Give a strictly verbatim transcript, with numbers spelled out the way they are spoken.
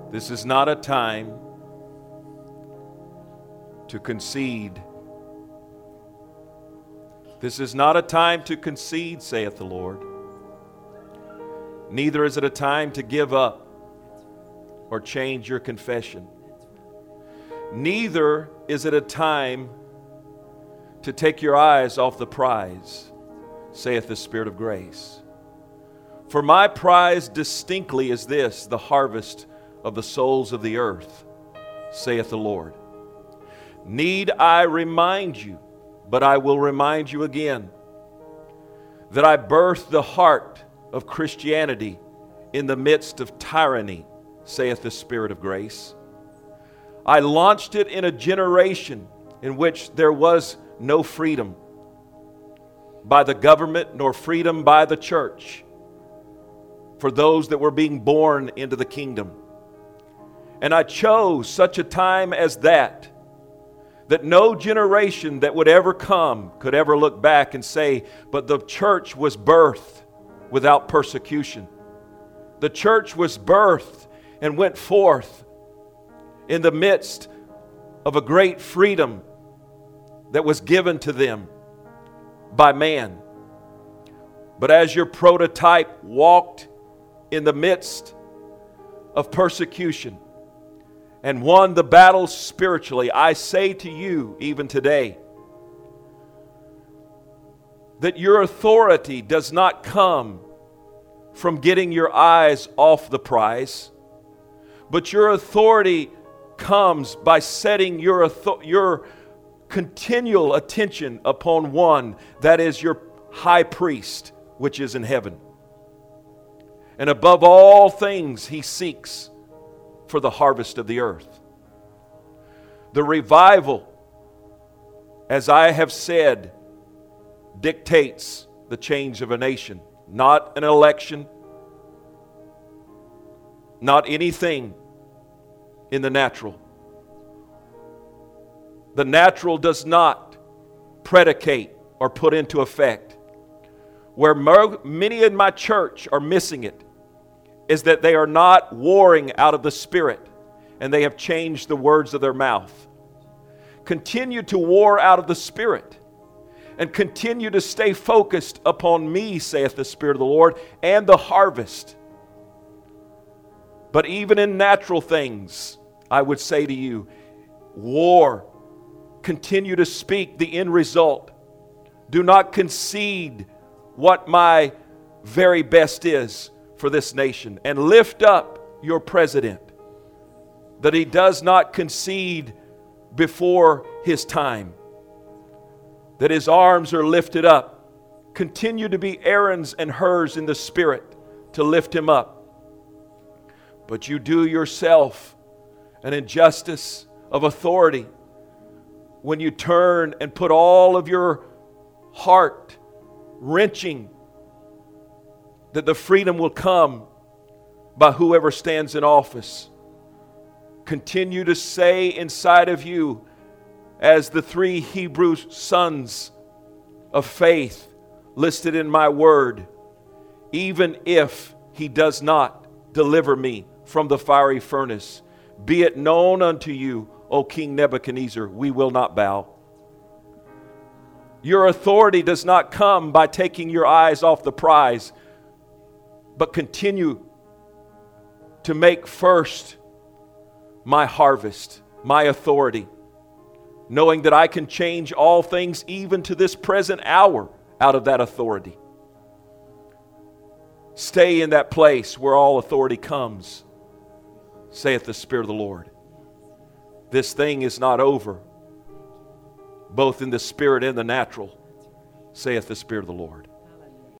This is not a time to concede. This is not a time to concede, saith the Lord. Neither is it a time to give up or change your confession. Neither is it a time to take your eyes off the prize, saith the Spirit of grace. For my prize distinctly is this, the harvest of the souls of the earth, saith the Lord. Need I remind you, but I will remind you again, that I birthed the heart of Christianity in the midst of tyranny, saith the Spirit of grace. I launched it in a generation in which there was no freedom by the government nor freedom by the church for those that were being born into the kingdom. And I chose such a time as that, that no generation that would ever come could ever look back and say, but the church was birthed without persecution. The church was birthed and went forth in the midst of a great freedom that was given to them by man. But as your prototype walked in the midst of persecution and won the battle spiritually, I say to you even today that your authority does not come from getting your eyes off the prize, but your authority comes by setting your author- your continual attention upon one, that is your high priest, which is in heaven. And above all things, he seeks for the harvest of the earth. The revival, as I have said, dictates the change of a nation, not an election, not anything in the natural. The natural does not predicate or put into effect. Where mo- many in my church are missing it is that they are not warring out of the Spirit, and they have changed the words of their mouth. Continue to war out of the Spirit, and continue to stay focused upon me, saith the Spirit of the Lord, and the harvest. But even in natural things, I would say to you, war. Continue to speak the end result. Do not concede what my very best is for this nation. And lift up your president, that he does not concede before his time, that his arms are lifted up. Continue to be Aaron's and hers in the Spirit to lift him up. But you do yourself an injustice of authority when you turn and put all of your heart wrenching that the freedom will come by whoever stands in office. Continue to say inside of you, as the three Hebrew sons of faith listed in my word, even if he does not deliver me from the fiery furnace, be it known unto you, O King Nebuchadnezzar, we will not bow. Your authority does not come by taking your eyes off the prize, but continue to make first my harvest, my authority, knowing that I can change all things even to this present hour out of that authority. Stay in that place where all authority comes, saith the Spirit of the Lord. This thing is not over, both in the spirit and the natural, saith the Spirit of the Lord.